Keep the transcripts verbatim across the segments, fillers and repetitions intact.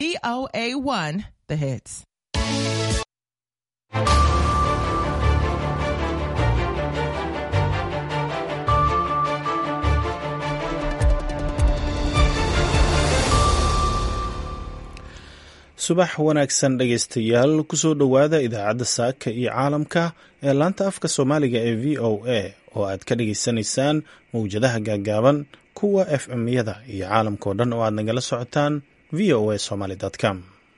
V O A one, the hits. subax wanaagsan dhegaystayaal kusoo dhowaada idaacadda saaka iyo caalamka ee laanta afka soomaaliga ee v o a oo aad ka dhagaysanaysaan mawjadaha gaagaaban kuwa f m-yada iyo caalamkao dhan oo aad nagala socotaan v o a somaly com.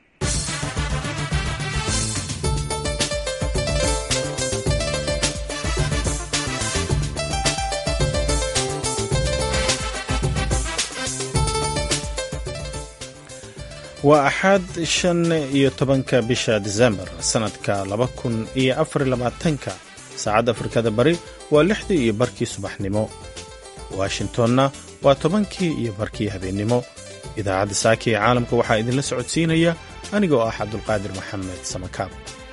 waa axad shan iyo tobanka bisha disembar sanadka laba kun iyo afar labaatanka saacadda afrikada bari waa lixdii iyo barkii subaxnimo washingtonna waa tobankii iyo barkii habeennimo. idaacadda saaka ee caalamka waxaa idinla socodsiinaya anigoo ah cabdulqaadir maxamed samakaab.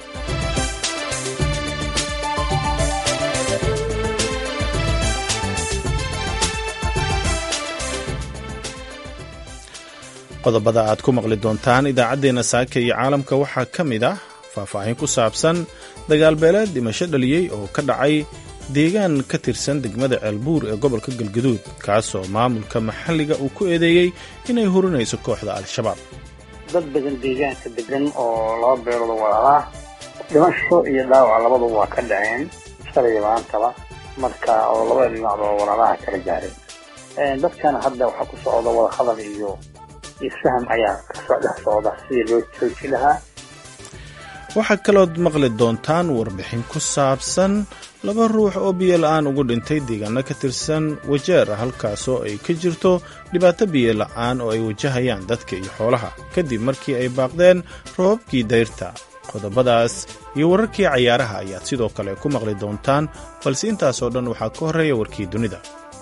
qodobada aad ku maqli doontaan idaacaddeenna saaka iyo caalamka waxaa ka mid ah faahfaahin ku saabsan dagaal beeleed dhimasho dhaliyey oo ka dhacay deegaan ka tirsan degmada ceelbuur ee gobolka galgaduud kaasoo maamulka maxalliga uu ku eedeeyey inay hurinayso kooxda al-shabaab. dad badan deegaanka degan oo laba beelood walaalaah dhimasho iyo dhaawac labaduba waa ka dhaceen shalay maantaba marka oo labada dhinacba walaalaha kala gaareen. dadkana hadda waxaa ku socda wada hadal iyo isfaham ayaa kasoo dhex socda sidii loo jooji lahaa. waxaa kalood maqli doontaan warbixin ku saabsan laba ruux oo biyo la-aan ugu dhintay deegaano ka tirsan wajeer halkaasoo ay ka jirto dhibaato biyo la-aan oo ay wajahayaan dadka iyo xoolaha kadib markii ay baaqdeen roobabkii dayrta. qodobadaas iyo wararkii cayaaraha ayaad sidoo kale ku maqli doontaan balse intaasoo dhan waxaa ka horreeya warkii dunida.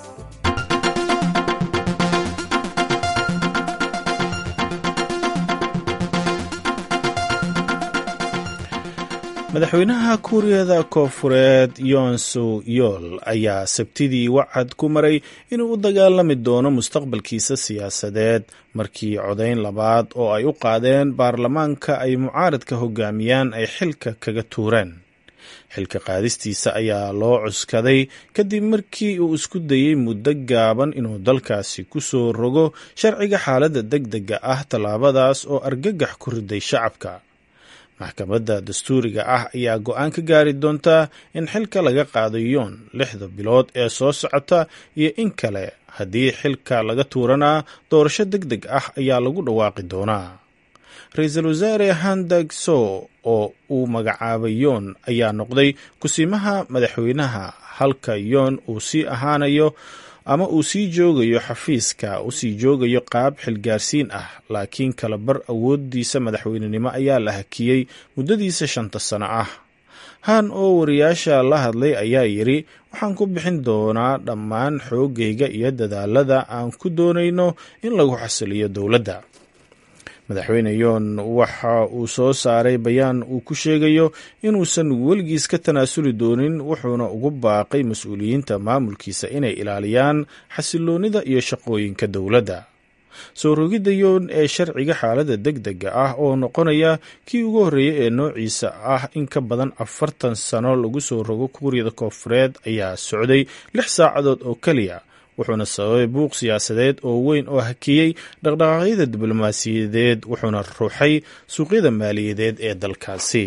madaxweynaha kuuriyada koonfureed yoon suk yool ayaa sabtidii wacad ku maray inuu u dagaalami doono mustaqbalkiisa siyaasadeed markii codayn labaad oo ay u qaadeen baarlamaanka ay mucaaradka hogaamiyaan ay xilka kaga tuureen. xilka qaadistiisa ayaa loo cuskaday kadib markii uu isku dayey muddo gaaban inuu dalkaasi ku soo rogo sharciga xaaladda degdega ah tallaabadaas oo argagax ku riday shacabka. maxkamadda dastuuriga ah ayaa go'aan ka gaari doontaa in xilka laga qaado yoon lixda bilood ee soo socota iyo in kale haddii xilka laga tuuranaa doorasho deg deg ah ayaa lagu dhawaaqi doonaa. ra-iisul wasaare handag sow oo uu magacaabay yoon ayaa noqday kusimaha madaxweynaha halka yoon uu sii ahaanayo ama uu sii joogayo xafiiska u sii joogayo qaab xilgaarsiin ah laakiin kala bar awooddiisa madaxweynenimo ayaa la hakiyey muddadiisa shanta sano ah. haan oo wariyaasha la hadlay ayaa yidhi waxaan ku bixin doonaa dhammaan xooggayga iyo dadaalada aan ku doonayno in lagu xasiliyo dowladda. madaxweyne yoon waxa uu soo saaray bayaan uu ku sheegayo inuusan weligiis ka tanaasuli doonin wuxuuna ugu baaqay mas-uuliyiinta maamulkiisa inay ilaaliyaan xasiloonida iyo shaqooyinka dowladda. soo rogidda yoon ee sharciga xaaladda degdega ah oo noqonaya kii ugu horreeyey ee noociisa ah in ka badan afartan sano lagu soo rogo kuuriyada koonfureed ayaa socday lix saacadood oo keliya wuxuuna sababay buuq siyaasadeed oo weyn oo hakiyey dhaqdhaqaaqyada diblomaasiyadeed wuxuuna ruuxay suuqyada maaliyadeed ee dalkaasi.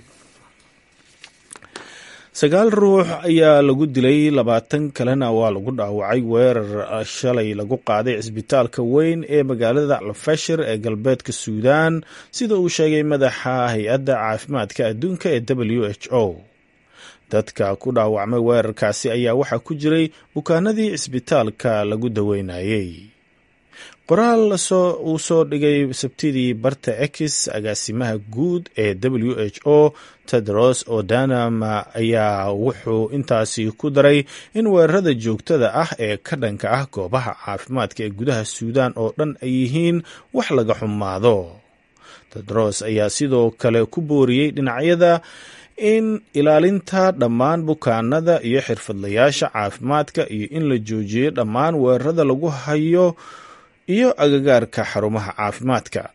sagaal ruux ayaa lagu dilay labaatan kalena waa lagu dhaawacay weerar shalay lagu qaaday cisbitaalka weyn ee magaalada alfashir ee galbeedka suudaan sida uu sheegay madaxa hay-adda caafimaadka adduunka ee w h o. dadka ku dhaawacmay weerarkaasi ayaa waxaa ku jiray bukaanadii cisbitaalka lagu daweynayey. qoraal uu soo dhigay sabtidii barta x agaasimaha guud ee w h o tedros adhanom ayaa wuxuu intaasi ku daray in weerarada joogtada ah ee ka dhanka ah goobaha caafimaadka ee gudaha suudaan oo dhan ay yihiin wax laga xumaado. tedros ayaa sidoo kale ku booriyey dhinacyada in ilaalinta dhammaan bukaanada iyo xirfadlayaasha caafimaadka iyo in la joojiyo dhammaan weerarada lagu hayo iyo agagaarka xarumaha caafimaadka.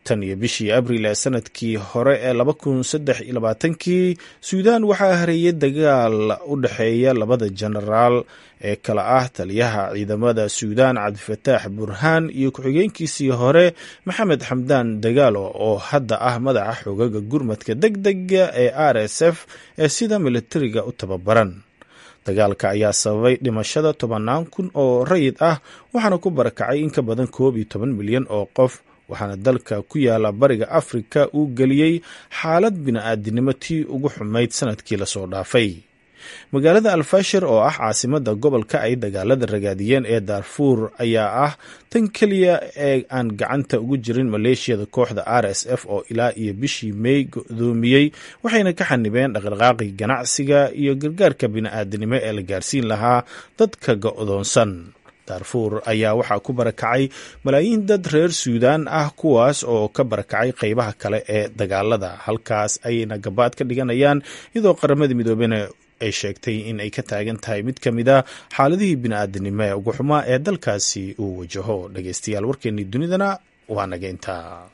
tan iyo bishii abriil ee sanadkii hore ee laba kun saddex iyo labaatankii suudaan waxaa hareeyay dagaal u dhexeeya labada jenaraal ee kala ah taliyaha ciidamada suudaan cabdifataax burhaan iyo ku-xigeenkiisii hore maxamed xamdaan dagaalo oo hadda ah madaxa xogaga gurmadka degdega ee r s f ee sida militariga u tababaran. dagaalka ayaa sababay dhimashada tobannaan kun oo rayid ah waxaana ku barakacay in ka badan koob iyo toban milyan oo qof, waxaana dalka ku yaala bariga afrika uu geliyey xaalad bini'aadinimo tii ugu xumayd sanadkii lasoo dhaafay. magaalada alfashir oo ah caasimada gobolka ay dagaalada ragaadiyeen ee daarfuur ayaa ah tan keliya ee aan gacanta ugu jirin maleeshiyada kooxda r s f oo ilaa iyo bishii May go'doomiyey, waxayna ka xanibeen dhaqdhaqaaqii ganacsiga iyo gargaarka bini'aadanimo ee la gaarsiin lahaa dadka go'doonsan. daarfuur ayaa waxaa ku barakacay malaayiin dad reer suudaan ah kuwaas oo ka barakacay qaybaha kale ee dagaalada, halkaas ayayna gabaad ka dhiganayaan iyadoo qaramada midoobena ay sheegtay in ay ka taagan tahay mid ka mid a xaaladihii bini'aadanimo ee ugu xumaa ee dalkaasi uu wajaho. dhegeystayaal, warkeennii dunidana waa naga intaa.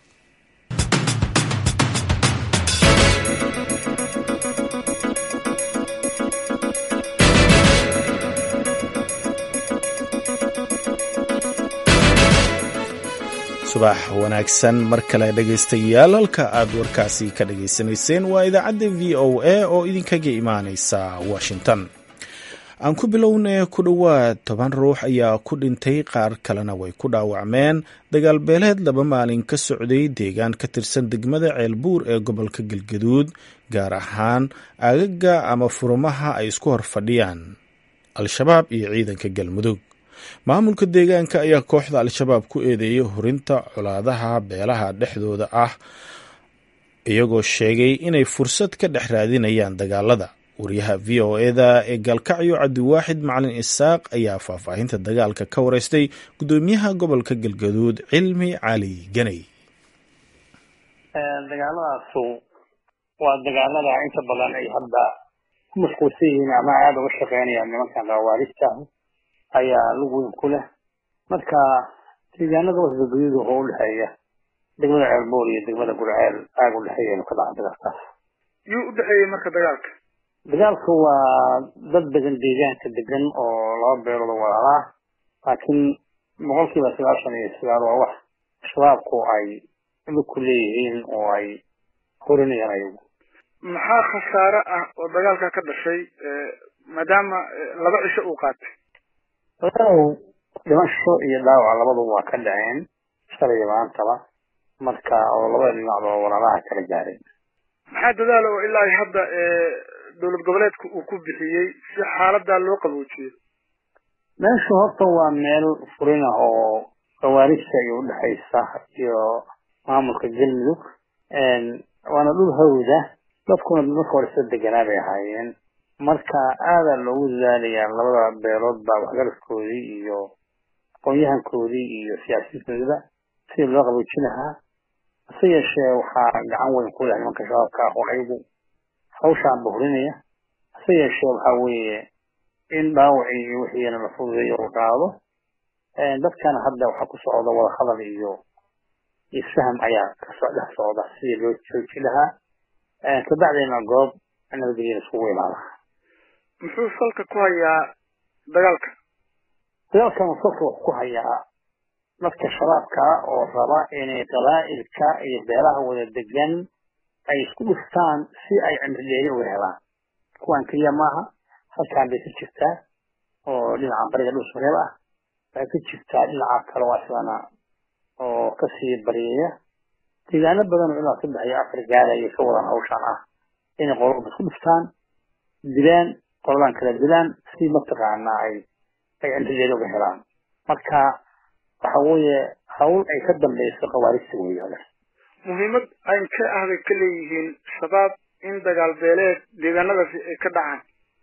subax wanaagsan mar kale dhegaystayaal, halka aad warkaasi ka dhageysanayseen waa idaacadda v o a oo idinkaga imaaneysa Washington. aan ku bilownay ku dhowaad toban ruux ayaa ku dhintay, qaar kalena way ku dhaawacmeen dagaal beeleed laba maalin ka socday deegaan ka tirsan degmada ceelbuur ee gobolka galgaduud, gaar ahaan aagaga ama furumaha ay isku hor fadhiyaan al-shabaab iyo ciidanka galmudug. maamulka deegaanka ayaa kooxda al-shabaab ku eedeeyay horinta colaadaha beelaha dhexdooda ah, iyagoo sheegay inay fursad ka dhex raadinayaan dagaalada. wariyaha v o eda ee gaalkacyo cabdiwaaxid macalin isaaq ayaa faahfaahinta dagaalka ka wareystay gudoomiyaha gobolka galgaduud cilmi cali ganay. dagaaladaasu waa dagaalada inta badan ay hadda ku mashquulsan yihiin ama aada uga shaqeynayaan nimankan khawaarijta ayaa lug weyn ku leh. marka deegaanada wasgaduud oo u dhexeeya degmada ceelbuur iyo degmada gurceel aag u dhexeeya ka dhacay dagaalkaas. yuu u dhexeeyay marka dagaalka? dagaalku waa dad degan deegaanka degan oo laba beelood oo walaala ah, laakiin boqolkiiba sagaashan iyo sagaal waa wax shabaabku ay lug ku leeyihiin oo ay horinayaan ayagu. maxaa khasaare ah oo dagaalka ka dhashay maadaama laba cisho uu qaatay? dhimasho iyo dhaawac labaduba waa ka dhaceen shalay maantaba, marka oo labada dhinacba walaalaha kala gaareen. maxaa dadaal oo ilaa hadda dowlad goboleedku uu ku bixiyey si xaaladda loo qaboojiyo? meeshu horta waa meel furin ah oo khawaarijta iyo udhexaysa iyo maamulka galmudug, waana dhul hawda, dadkuna marka hore sida deganaa bay ahaayeen. marka aada loogu dadaalayaa labada beelood baa waxgaradkoodii iyo aqoon-yahankoodii iyo siyaasiyiintoodaba sidii loo qaboojin lahaa. hase yeeshee waxaa gacan weyn ku leh nimanka shabaabka ah oo ayagu hawshaan buhrinaya. hase yeeshee waxaa weeye in dhaawacii iyo wixiina la fududeeyo oo qaado. dadkana hadda waxaa ku socda wada hadal iyo isfaham ayaa kasoo dhex socda sidii loo jooji lahaa, kabacdeena goob nabadgelya isugu imaada. muxuu salka ku hayaa dagaalka? dagaalkan salka wuxuu ku hayaa dadka shabaabka oo raba inay qabaa'ilka iyo beelaha wada degan ay isku dhuftaan si ay cimrigeeyo uga helaan. kuwan keliya maaha, halkaan bay ka jirtaa oo dhinaca bariga dhulsmareeb ah, waxay ka jirtaa dhinaca kale waa sidana oo kasii baryeeya. deegaano badan oo ilaa saddex iyo afar gaaraya ka wadan hawshaan ah inay qolada isku dhuftaan, dilaan, qoladan kala dilaan si mataqaanaa ay ay cimrigeeyo uga helaan. marka waxa weeye hawl ay ka dambayso khawaarijta weeye. muhiimad ay ka ahday ka leeyihiin shabaab in dagaal beeleed deegaanadaasi ay ka dhacaan?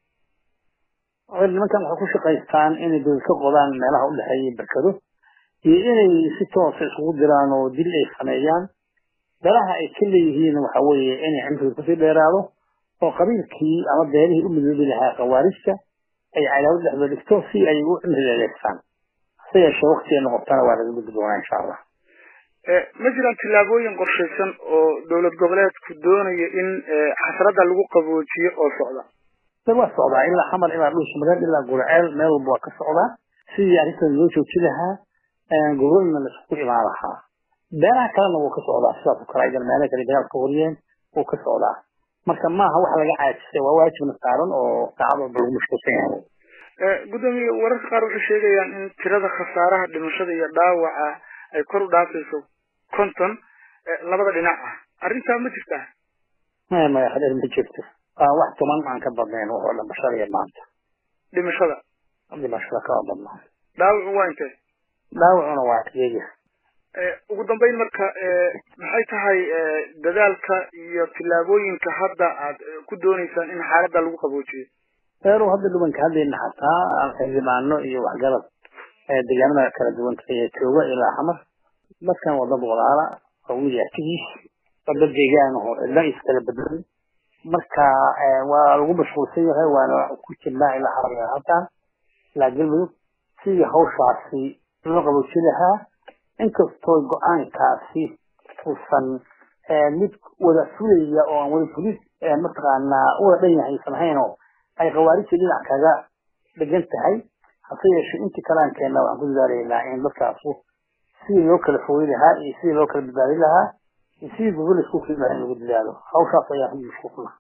nimankan waxay ku shaqaystaan inay dowlad ka qodaan meelaha u dhexeeya barkado iyo inay si toosa isugu diraan oo dil ay sameeyaan. dalaha ay ka leeyihiin waxa weeye inay cimriga kusii dheeraado oo qabiilkii ama beelihii u midoobi lahaa khawaarijta ay cadaawad dhexda dhigto si ay u cimriga leegsaan. hase yeeshee waqti ay noqotana waa laga gudbi doonaa insha allah. ma jiraan tillaabooyin qorshaysan oo dowlad goboleedku doonaya in xasrada lagu qaboojiyo oo socda waa socdaa ilaa xamar ilaa dhuush magan ilaa gurceel meel walba waa ka socdaa sidii arrintan loo jooji lahaa gobolna la isku imaan lahaa beeraha kalena wuu ka socdaa sidaas oo kale aydan meelo kale dagaal ka wariyeen wuu ka socdaa marka maaha wax laga caajisay waa waajibna saaran oo saacad walba lagu mashquulsan yahay gudoomiye wararka qaar waxay sheegayaan in tirada khasaaraha dhimashada iyo dhaawaca ay kor u dhaafayso konton labada dhinac ah arrintaa ma jirtaa maya maya hadeer ma jirto wax toban aan ka badnayn wuxuu dhimashada iyo maanta dhimashada dhimashada kama badnaa dhaawacu waa intee dhaawacuna waa iyaga ugu dambeyn marka maxay tahay dadaalka iyo tillaabooyinka hadda aad ku doonaysaan in xaaladda lagu qaboojiyo heeru hadda dhubanka hadlayna xataa xildhibaano iyo waxgarad deegaanada kala duwan ee jooga ilaa xamar dadkan waa dad walaala oo wiyaatigiis dad deegaan oo cidla iskala bedelan marka waa lagu mashquulsan yahay waana ku jirnaa ilaa xamar halkan ilaa galmudug sidii hawshaasi loo qaboojin lahaa inkastoo go-aankaasi uusan mid wada fulaya oo aan wada fulis mataqaanaa uwada dhan yahay aysan haynoo ay khawaarijta dhinac kaga dhegan tahay hase yeeshee intii kalaan keenna waxaan ku dadaalaynaa in dadkaasu sidii loo kala fogey lahaa iyo sidii loo kala badbaadin lahaa iyo sidii gobol isku keli lahaa in lagu dadaalo hawshaas ayaan ku mashquulnaa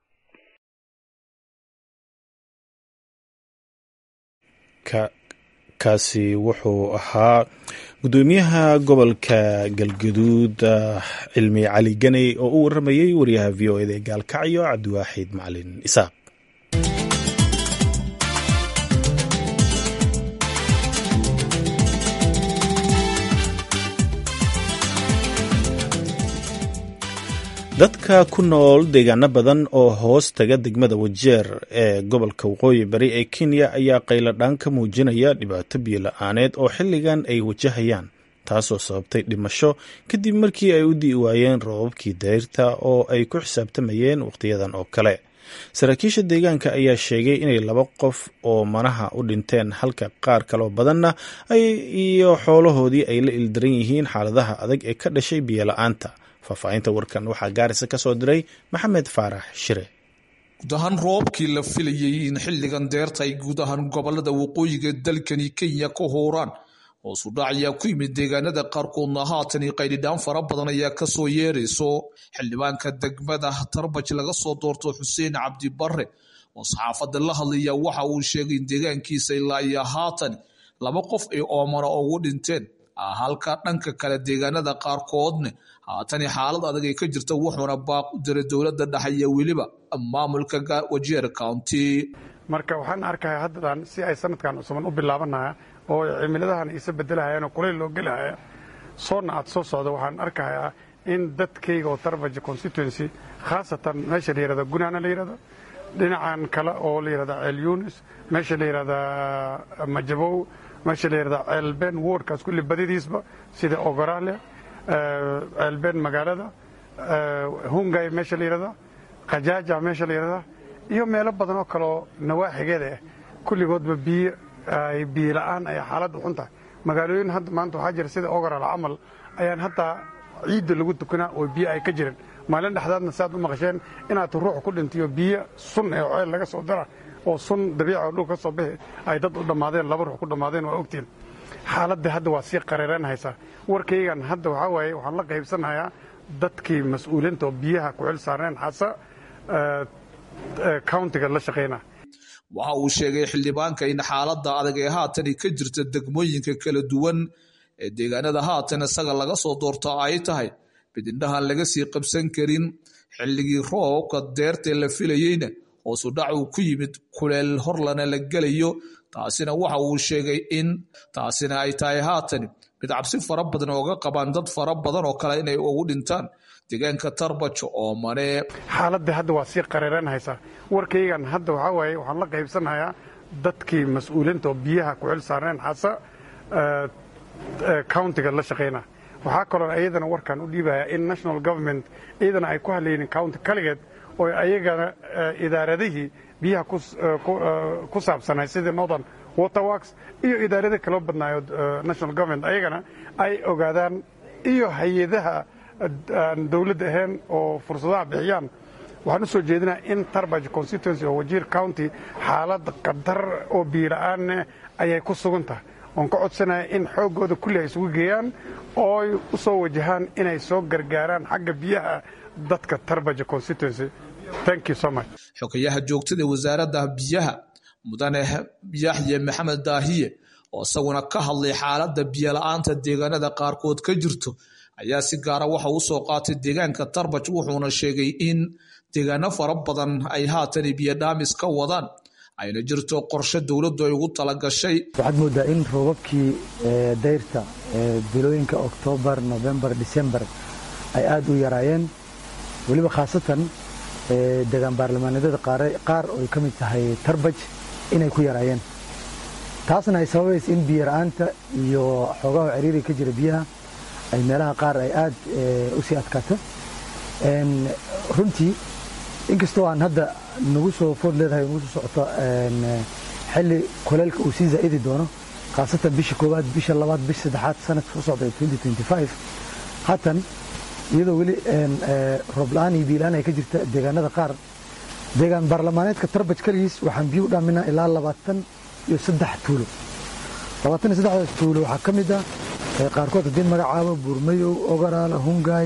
kaasi wuxuu ahaa gudoomiyaha gobolka galgaduud cilmi cali ganey oo u waramayay wariyaha v o eda ee gaalkacyo cabdiwaaxid macalin isaaq dadka ku nool deegaano badan oo hoos taga degmada wajeer ee gobolka waqooyi bari ee kenya ayaa qayladhaan ka muujinaya dhibaato biyo-la-aaneed oo xilligan ay wajahayaan taasoo sababtay dhimasho kadib markii ay u di'i waayeen roobabkii dayrta oo ay ku xisaabtamayeen wakhtiyadan oo kale saraakiisha deegaanka ayaa sheegay inay laba qof oo manaha u dhinteen halka qaar kaloo badanna iyo xoolahoodii ay la ildaran yihiin xaaladaha adag ee ka dhashay biyo-la-aanta faahfaahinta warkan waxaa gaarisa ka soo diray maxamed faarax shire guud ahaan roobkii la filayay in xilligan deerta ay guud ahaan gobolada waqooyiga dalkani kenya ka hooraan hoos u dhac ayaa ku yimid deegaanada qaarkoodna haatan qaydhidhaan fara badan ayaa kasoo yeerayso xildhibaanka degmada tarbaj laga soo doorto xuseen cabdi bare oo saxaafada la hadlaya waxa uu sheegay in deegaankiisa ilaa iyo haatan laba qof ay oomana ugu dhinteen halka dhanka kale deegaanada qaarkoodna haatan xaalad adag ay ka jirta wuxuuna baaq u diray dowladda dhexe iyo weliba maamulka Wajeer County marka waxaan arkaa haddan si ay sanadkan cusub u bilaabanaya oo cimiladahan isa bedelayaan oo kulay loo galaya soo naad soo socdo waxaan arkayaa in dadkayga oo Tarbaj constituency khaasatan meesha la yiraahdo Gunaana la yiraahdo dhinacan kale oo la yiraahdo El Yunus meesha la yiraahdo Majabow meesha la yiraahdo Elben wardkaas kulli badidiisba sida Ogorale Elben magaalada Hungay meesha la yiraahdo Qajaaja meesha la yiraahdo iyo meelo badan oo kale nawaaxigeeda kulligoodba biyo ay biyo la'aan ay xaalad xun tahay magaalooyin hadda maanta waxaa jira sida Ogorale camal ayaan hataa ciidda lagu tukanaa oo biyo ay ka jireen maalin dhexdaadna saad u maqasheen inaad ruux ku dhintiyo biyo sun ee ceel laga soo dara oo sun dabiici oo dhulka soo bixi ay dad u dhamaadeen laba ruux ku dhamaadeen waa ogtiin xaaladda hadda waa sii qareereen haysa warkaygan hadda waxa waaye waxaan la qaybsanayaa dadkii mas'uuliyiinta oo biyaha ku xil saareen xasa countiga la shaqeynaa waxa uu sheegay xildhibaanka in xaaladda adag ee haatan ka jirta degmooyinka kala duwan ee deegaanada haatan isaga laga soo doorto ay tahay bidindhahan laga sii qabsan karin xilligii roobka deerta la filayeyna hoos u dhac uu ku yimid kuleel horlana la gelayo taasina waxa uu sheegay in taasina ay tahay haatan mid cabsi fara badan ooga qabaan dad fara badan oo kale inay ugu dhintaan deegaanka Tarbaj oo mare xaaladda hadda waa sii qareereen haysa warkaygan hadda waxa waaye waxaan la qaybsanayaa dadkii mas'uuliyiinta oo biyaha ku xil saareen xasa countiga la shaqeynaa waxaa kaloo ayadana warkan u dhiibaya in national government ayadana ay ku hadlayeen county kaligeed oo ayagana idaaradihii biyaha ku saabsanay sida Northern Waterworks iyo idaarada kala badnaayo national government ayagana ay ogaadaan iyo hay-adaha aan dawladda ahayn oo fursadaha bixiyaan waxaan u soo jeedinaa in Tarbaj constituency oo Wajir County xaalad qadar oo biiraan ayay ku sugan tahay oon ka codsanaya in xoogooda kulli ay isugu geeyaan oo ay u soo wajahaan inay soo gargaaraan xagga biyaha dadka Tarbaj constituency. Thank you so much. Xogayaha joogtada wasaaradda biyaha mudane Yaxye Maxamed Daahiye oo isaguna ka hadlay xaaladda biyo la'aanta deegaanada qaarkood ka jirto ayaa si gaar ah waxa uu soo qaatay deegaanka Tarbaj wuxuuna sheegay in deegaano fara badan ay haatan biyo dhaamis ka wadaan ayna jirto qorshe dawladdu ay ugu tala gashay. waxaad moodaa in roobabkii dayrta bilooyinka October, November, December ay aad u yaraayeen waliba khaasatan deegaan baarlamaanada qaar oo ka mid tahay Tarbaj inay ku yaraayeen taasna ay sababayso in biyo la'aanta iyo xogaha ciriiri ka jira biyaha ay meelaha qaar ay aad u sii adkaato een runtii inkastoo aan hadda nagu soo food leedahay nagu soo socoto een xilli kuleelka uu sii zaidi doono khaasatan bisha koowaad bisha labaad bisha saddexaad sanadka soo socda twenty twenty-five hatan iyadoo weli een roob la'aan iyo biyo la'aan ay ka jirta deegaanada qaar deegaan baarlamaaneedka Tarbaj kaligiis waxaan biyo u dhaaminaa ilaa labaatan iyo saddex tuulo labaatan iyo saddex tuulo waxaa ka mid ah qaarkood hadii magacaabo Buurmayow, Ogaraal, Hungay,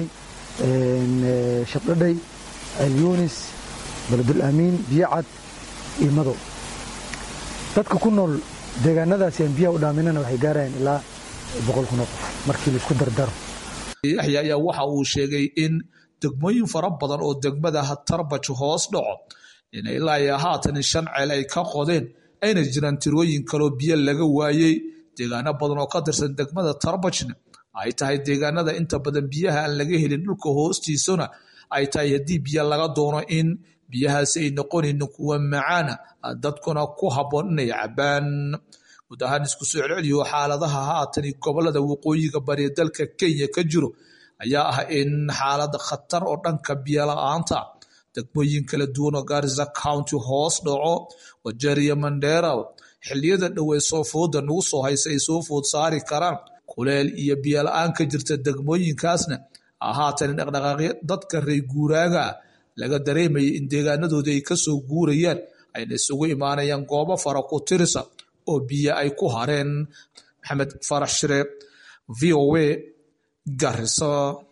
Shabdhaday, Al-Yunis, Baladul Amiin, Biyacad iyo Madow. dadka ku nool deegaanadaasi aan biyo u dhaaminana waxay gaarayaan ilaa boqol kun oo qof markii la isku dardaro. Yaxya ayaa waxa uu sheegay in degmooyin fara badan oo degmada Tarbaj hoos dhaco in ilaa iyo haatan shan ceel ay ka qodeen ayna jiraan tirooyin kale biyo laga waayay deegaano badan oo ka tirsan degmada Tarbajna ay tahay deegaanada inta badan biyaha aan laga helin dhulka hoostiisana ay tahay hadii biyo laga doono in biyahaas ay noqonayaan kuwa macaan dadkuna ku haboon inay cabaan. guud ahaan isku soo celceliyo xaaladaha haatan gobolada waqooyiga bari dalka Kenya ka jiro ayaa ah in xaalad khatar oo dhanka biyo la'aanta degmooyin kala duwan oo Garissa County hoos dhaco Wajir iyo Mandera xilliyada dhow ee soo fooda nagu soo haysa ay soo food saari karaan kuleel iyo biyo la'aan ka jirta degmooyinkaasna haatan dhaqdhaqaaqyo dadka reer guuraaga laga dareemay in deegaanadooda ay ka soo guurayaan ay isugu imaanayaan goobo fara ku tirisa oo biyo ay ku hareen. Maxamed Farax Shire, V O A, Garissa.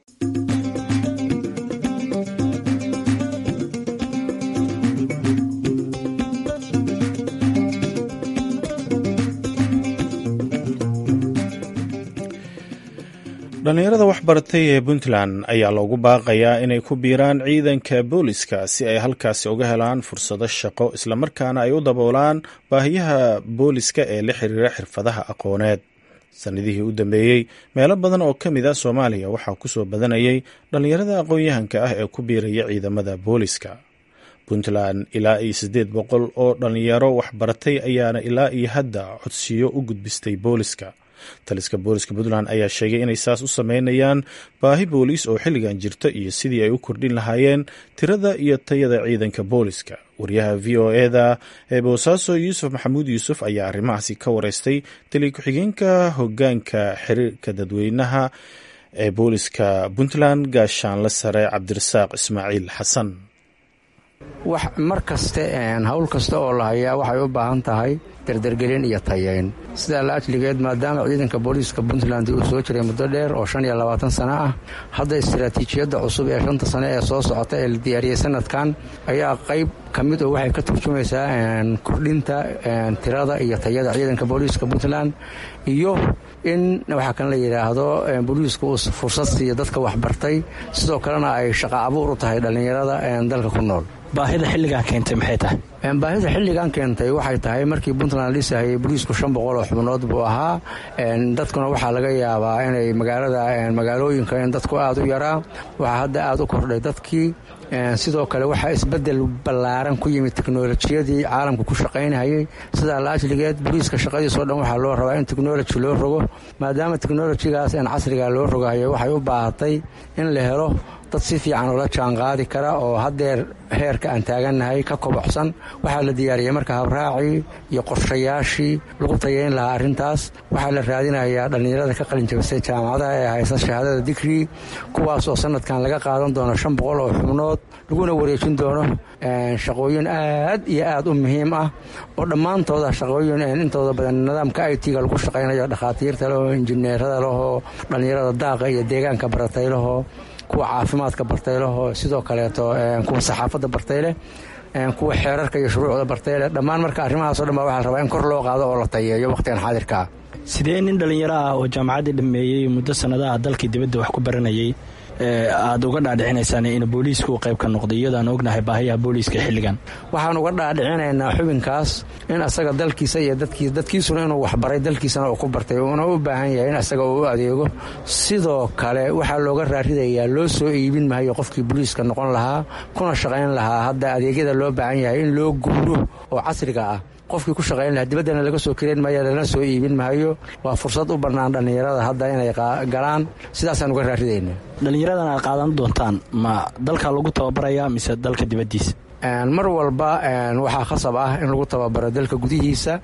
dhalinyarada waxbaratay ee Puntland ayaa loogu baaqayaa inay ku biiraan ciidanka booliska si ay halkaasi uga helaan fursado shaqo islamarkaana ay u daboolaan baahiyaha booliska ee la xiriira xirfadaha aqooneed. sanadihii u dambeeyey meelo badan oo ka mid ah Soomaaliya waxaa ku soo badanayay dhalinyarada aqoon-yahanka ah ee ku biiraya ciidamada booliska. Puntland ilaa iyo siddeed boqol oo dhalinyaro waxbaratay ayaana ilaa iyo hadda codsiyo u gudbistay booliska. taliska booliska Puntland ayaa sheegay inay saas u sameynayaan baahi booliis oo xilligan jirta iyo sidii ay u kordhin lahaayeen tirada iyo tayada ciidanka booliska. wariyaha V O A-da ee Boosaaso Yuusuf Maxamuud Yuusuf ayaa arrimahaasi ka wareystay tali ku-xigeenka hoggaanka xiriirka dadweynaha ee booliska Puntland gaashaanle sare Cabdirasaaq Ismaaciil Xasan. wax mar kaste hawl kasta oo la hayaa waxay u baahan tahay dardargelin iyo tayeyn sidaa la ajligeed maadaama ciidanka booliiska Puntland uu soo jiray muddo dheer oo shan iyo labaatan sano ah hadda istiraatiijiyadda cusub ee shanta sano ee soo socota ee la diyaariyay sanadkan ayaa qayb ka mid ah waxay ka turjumaysaa kordhinta tirada iyo tayada ciidanka booliiska Puntland iyo in waxa kan la yiraahdo booliisku uu fursad siiyo dadka wax bartay sidoo kalena ay shaqo abuur u tahay dhalinyarada dalka ku nool. baahida xilligan keentay maxay tahay? baahida xilligan keentay waxay tahay markii Puntland lisay booliisku shan boqol oo xubnood buu ahaa dadkuna waxa laga yaabaa inay magaalada magaalooyinka in dadku aad u yaraa waxa hadda aad u kordhay dadkii sidoo kale waxa isbedel ballaaran ku yimid teknoolajiyadii caalamka ku shaqeynayay sida la ajligeed booliiska shaqadiisa oo dhan waxa loo rabaa in technology loo rogo maadaama technology-gaas in casriga loo rogayo waxay u baahatay in la helo dad si fiican ula jaanqaadi kara oo haddeer heerka aan taagannahay ka kobocsan waxaa la diyaariyey marka habraacii iyo qorshayaashii lagu tayayn lahaa arrintaas waxaa la raadinayaa dhallinyarada ka qalin jabisay jaamacadaha ee haysa shahaadada digrii kuwaas oo sanadkan laga qaadan doono shan boqol oo xubnood laguna wareejin doono shaqooyin aad iyo aad u muhiim ah oo dhammaantooda shaqooyin intooda badan nidaamka i t-ga lagu shaqaynayo dhakhaatiirta lehoo injineerada lehoo dhallinyarada daaqa iyo deegaanka baratay lehoo kuwa caafimaadka bartay lehoo sidoo kaleeto kuwa saxaafadda bartay leh kuwa xeerarka iyo shuruucda bartay leh dhammaan marka arrimahaasoo dhan baa waxaa la rabaa in kor loo qaado oo la tayeeyo wakhtigan xaadirkaa sidee nin dhallinyaro ah oo jaamacaddii dhammeeyey muddo sannadaha dalkii dibadda wax ku baranayay aad uga dhaadhicinaysaan in booliisku uu qayb ka noqday iyadaan ognahay baahiyaha booliiska xilligan waxaan uga dhaadhicinaynaa xubinkaas in asaga dalkiisa iyo dadkiisuna inuu waxbaray dalkiisana uu ku bartay uuna u baahan yahay in asaga uu u adeego sidoo kale waxaa looga raaridayaa loo soo iibin mahayo qofkii booliiska noqon lahaa kuna shaqayn lahaa hadda adeegyada loo baahan yahay in loo guuro oo casriga ah qofkii ku shaqayn lahaa dibaddana laga soo karayn maayo lana soo iibin maayo waa fursad u bannaan dhallinyarada hadda inay galaan sidaasaan uga raaridayna dhallinyaradan aad qaadan doontaan ma dalka lagu tababarayaa mise dalka dibaddiisa mar walba waxaa khasab ah in lagu tababaro dalka gudihiisa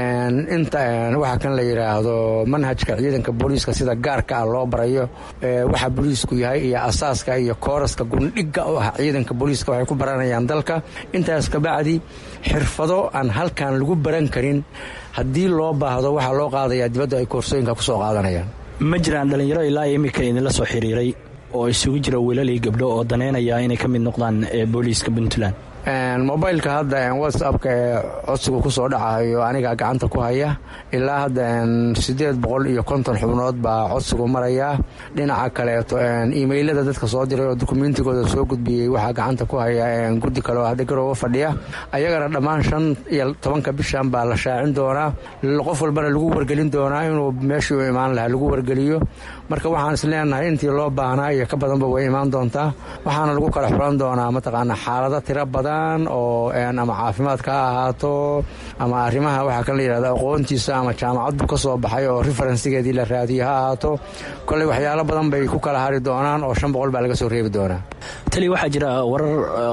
inta waxa kan la yidhaahdo manhajka ciidanka booliiska sida gaarka ah loo barayo waxa booliisku yahay iyo asaaska iyo kooraska gundhigga u ah ciidanka booliiska waxay ku baranayaan dalka intaas kabacdi xirfado aan halkan lagu baran karin haddii loo baahdo waxaa loo qaadayaa dibadda ay koorsooyinka ku soo qaadanayaan ma jiraan dhallinyaro ilaa iminka idinla soo xiriiray oo isugu jira wiilal iyo gabdho oo daneynaya inay ka mid noqdaan booliiska puntland mobileka hadda whatsappka ee codsigu ku soo dhacayo aniga gacanta ku haya ilaa hadda siddeed boqol iyo konton xubnood baa codsigu maraya dhinaca kaleeto imailada dadka soo diray oo dukumentigooda soo gudbiyey waxaa gacanta ku haya guddi kale oo hadda garooba fadhiya ayagana dhammaan shan iyo tobanka bishan baa la shaacin doonaa qof walbana lagu wargelin doonaa inuu meeshii u imaan lahaa lagu wargeliyo marka waxaan isleenahay intii loo baahnaa iyo ka badanba way imaan doontaa waxaana lagu kala xulan doonaa mataqaanaa xaalado tiro badan oo ama caafimaadka ha ahaato ama arrimaha waxaa kan la yidhahda aqoontiisa ama jaamacaddu ka soo baxay oo referensigeedii la raadiye ha ahaato kolley waxyaalo badan bay ku kala hari doonaan oo shan boqol baa laga soo reebi doonaa tali waxaa jira warar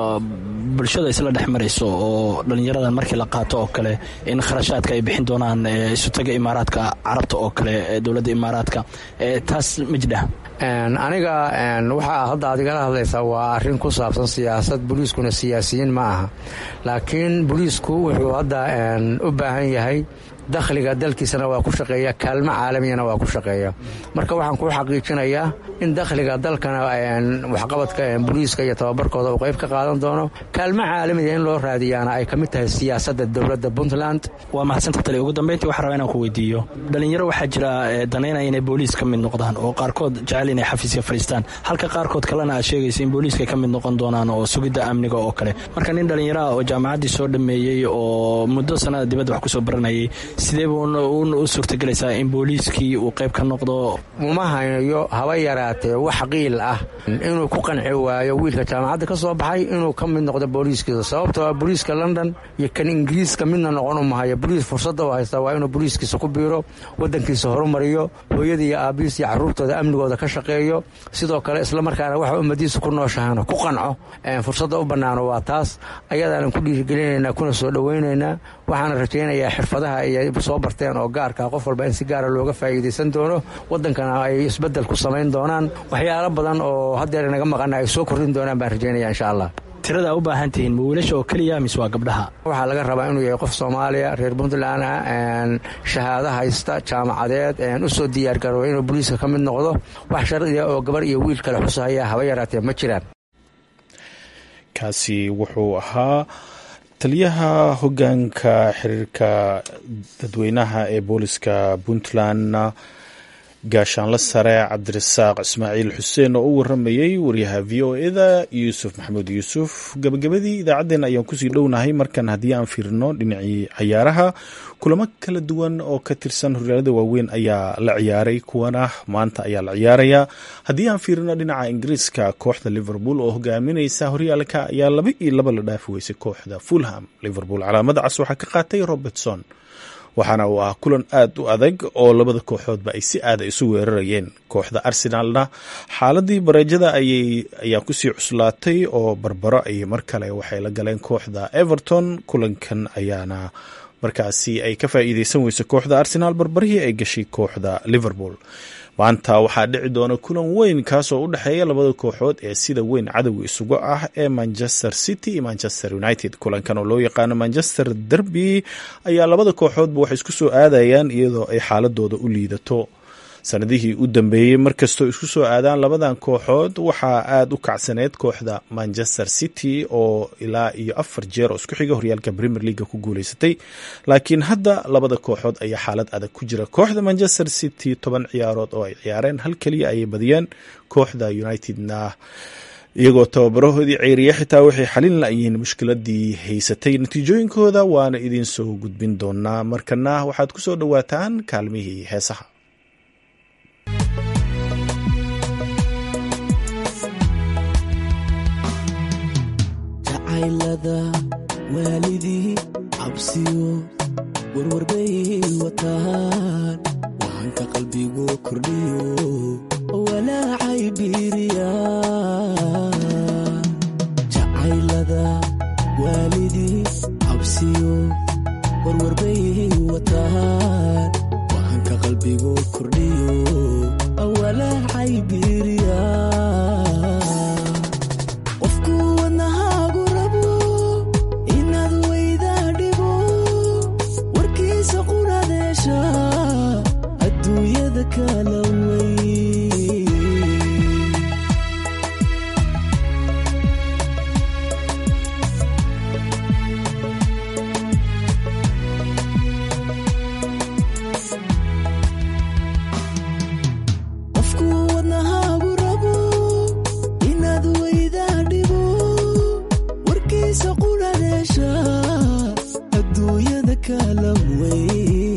bulshada isla dhex marayso oo dhallinyaradan markii la qaato oo kale in kharashaadka ay bixin doonaan isutaga imaaraadka carabta oo kale dowladda imaaraadka taas ma jidha aniga waxaa hadda aad igala hadlaysaa waa arrin ku saabsan siyaasad booliiskuna siyaasiyiin ma aha laakiin booliisku wuxuu hadda u baahan yahay dakhliga dalkiisana waa ku shaqeeya kaalmo caalamiyana waa ku shaqeeya marka waxaan kuu xaqiijinayaa in dakhliga dalkana waxqabadka booliiska iyo tababarkooda uu qayb ka qaadan doono kaalmo caalamiya in loo raadiyaana ay ka mid tahay siyaasadda dowladda puntland waa mahadsanta tali ugu dambeyntii waxaa rabaa inaan ku weydiiyo dhallinyaro waxaa jira danaynaya inay booliis ka mid noqdaan oo qaarkood jecel inay xafiiska fadhiistaan halka qaarkood kalena aad sheegaysa in booliiska ka mid noqon doonaan oo sugidda amniga oo kale marka nin dhallinyaraha oo jaamacaddii soo dhammeeyey oo muddo sanada dibadda wax ku soo baranayay sidee buuna u suurtagelaysaa in booliiskii uu qayb ka noqdo uma hayo haba yaraatee wax qiil ah inuu ku qanci waayo wiilka jaamacadda ka soo baxay inuu ka mid noqdo booliiskiisa sababtoo ah booliiska london iyo kan ingiriiska midna noqon u mahayo booliis fursadda u haystaa waa inuu booliiskiisa ku biiro waddankiisa horumariyo hooyada iyo aabihiis iyo carruurtooda amnigooda ka shaqeeyo sidoo kale islamarkaana waxa ummadiisa ku nooshahana ku qanco fursadda u bannaano waa taas ayadaanan ku dhiirigelinaynaa kuna soo dhowaynaynaa waxaana rajaynayaa xirfadaha iyo soo barteen oo gaarka qof walba in si gaara looga faa'iidaysan doono waddankana ay isbeddel ku samayn doonaan waxyaalo badan oo haddeer inaga maqana ay soo kordhin doonaan baan rajaynaya insha allah tirada u baahan tihiin ma wiilasha oo keliya mise waa gabdhaha waxaa laga rabaa inuu yahay qof soomaaliya reer puntland shahaado haysta jaamacadeed u soo diyaargarooba inuu booliiska ka mid noqdo wax shardiya oo gabar iyo wiil kale xusahaya haba yaraatee ma jiraan kaasi wuxuu ahaa taliyaha hogaanka xiriirka dadweynaha ee booliska puntland gaashaanle sare cabdirasaaq ismaaciil xuseen oo u waramayey waryaha v o eda yuusuf maxamuud yuusuf gabagabadii idaacaddeen ayaan kusii dhownahay markan haddii aan fiirino dhinacii cayaaraha kulamo kala duwan oo ka tirsan horyaalada waaweyn ayaa la ciyaaray kuwana maanta ayaa la ciyaaraya haddii aan fiirino dhinaca ingiriiska kooxda liverpool oo hogaaminaysa horyaalka ayaa laba iyo laba la dhaafi weysay kooxda fulham liverpool calaamada cas waxaa ka qaatay robertson waxaana uu ah kulan aad u adag oo labada kooxoodba ay si aada isu weerarayeen. kooxda Arsenalna xaaladii bareejada ayay ayaa kusii cuslaatay oo barbaro ay mar kale waxay la galeen kooxda Everton. kulankan ayaana markaasi ay ka faa'iideysan weyso kooxda Arsenal barbarihii ay gashay kooxda Liverpool. maanta waxaa dhici doona kulan weyn kaasoo u dhexeeya labada kooxood ee sida weyn cadowga isugu ah ee Manchester City iyo Manchester United. kulankan oo loo yaqaano Manchester Derby ayaa labada kooxoodba waxay isku soo aadayaan iyadoo ay xaaladooda u liidato. sanadihii u dambeeyey markastoo isku soo aadaan labadan kooxood waxaa aada u kacsaneed kooxda Manchester City oo ilaa iyo afar jeer oo isku xiga horyaalka Premier League ku guuleysatay, laakiin hadda labada kooxood ayaa xaalad adag ku jira. kooxda Manchester City toban ciyaarood oo ay ciyaareen hal kaliya ayay badiyeen. kooxda Unitedna iyagoo tababarahoodii ceeriye xitaa waxay xalin la'yihiin mushkiladii haysatay. natiijooyinkooda waana idin soo gudbin doonaa. markana waxaad ku soo dhawaataan kaalmihii heesaha. jacaylada waalidii cabsiyo warwarbay wataan wahanka qalbigu kordhiyo walaacay biiriyaan. jacaylada waalidii cabsiyo warwarbay wataan wahanka qalbigu kordhiyo walaacay biiriyaan. adduunyada kala wey qofku wadnahaagu rabo inaad weydaa dhibo warkiisa quradeesha adduunyada kala wey.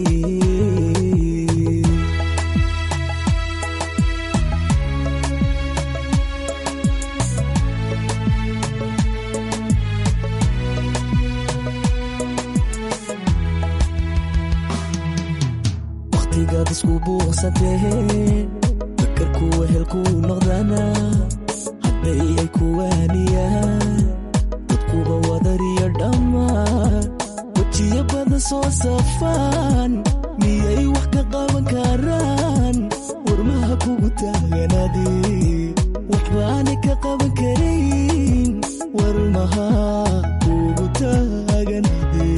bakarku wehelku noqdana hadday ay ku waaniyaan dadkuba wadariyo dhammaan wejiyo badan soo safaan miyay wax ka qaban karaan warmaha kugu taaganadi waxbaani ka qaban karayn warmaha kugu taaganadi.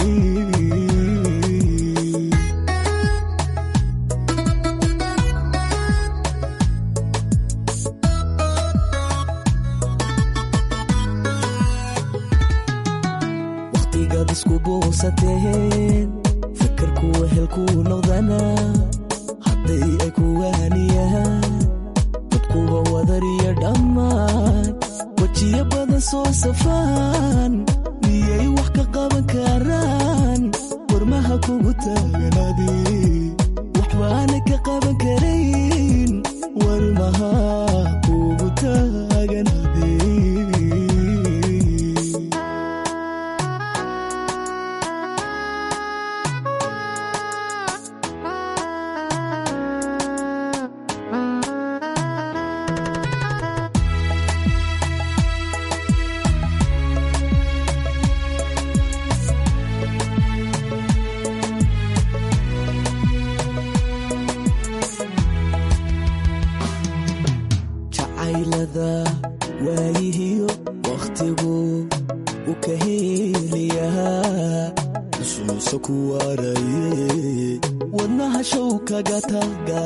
fakarku wehelku noqdana hadday ay ku waaniyaan dadkuba wadariyo dhammaan wejiyo badan soo safaan miyay wax ka qaban karaan warmaha kugu taaganadi waxbaana ka qaban karayn warmaha kugu taaganadi. waayihiyo wakhtigu u ka heliyaa xusuusa ku waaraye wadnaha show kaga taga.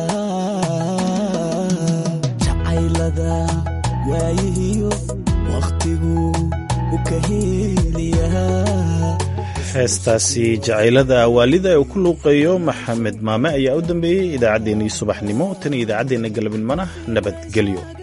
jacaylada waayihiyo wakhtigu u ka heliyaa. heestaasi jacaylada waalida ee uu ku luuqeeyo maxamed maame ayaa u dambeeyey idaacaddeenii subaxnimo tan iyo idaacaddeenna galabnimona nabadgelyo.